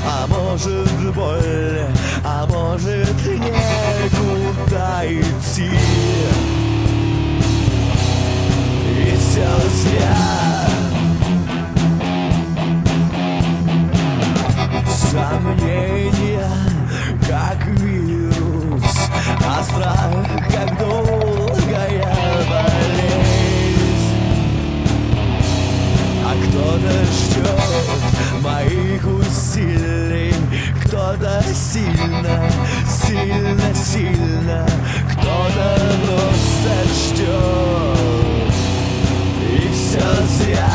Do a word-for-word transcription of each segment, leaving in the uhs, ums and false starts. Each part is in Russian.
а может боль, а может некуда идти. И все зря. Сомнения, как вирус, а страх, как долгая болезнь. А кто-то ждет моих усилий, кто-то сильно, сильно, сильно, кто-то просто ждет. И все зря.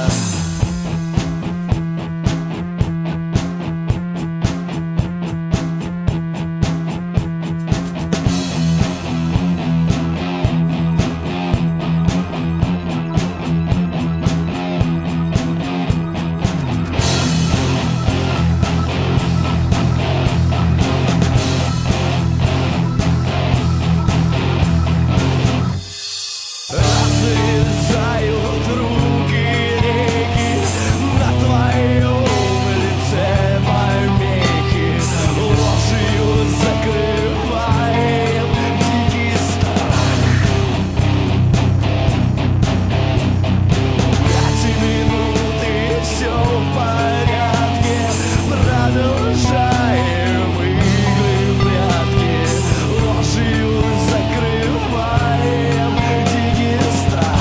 Разрезают руки реки, на твоем лице помехи, ложью закрываем дикий страх. Пять минут и все в порядке, продолжаем игры в прятки, ложью закрываем дикий страх.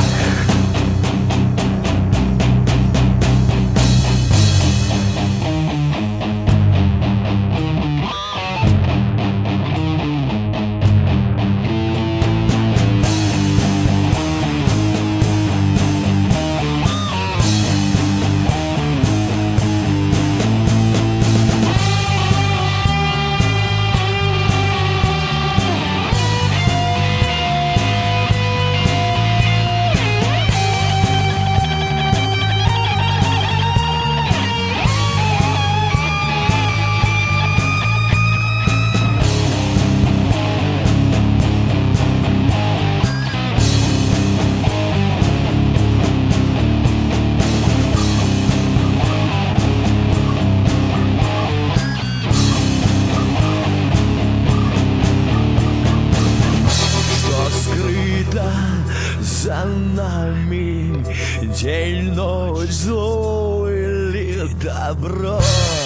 За нами день, ночь, зло или добро.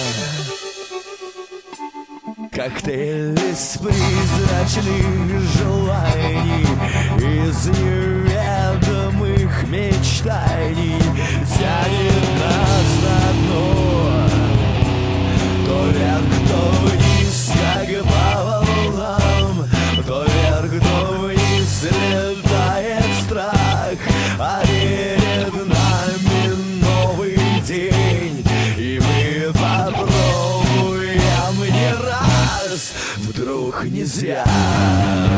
Коктейль из призрачных желаний, из неведомых мечтаний тянет нас на дно. То вверх, то вниз, как по волнам, то вверх, то вниз летает страх. А перед нами новый день, и мы попробуем не раз, вдруг не зря.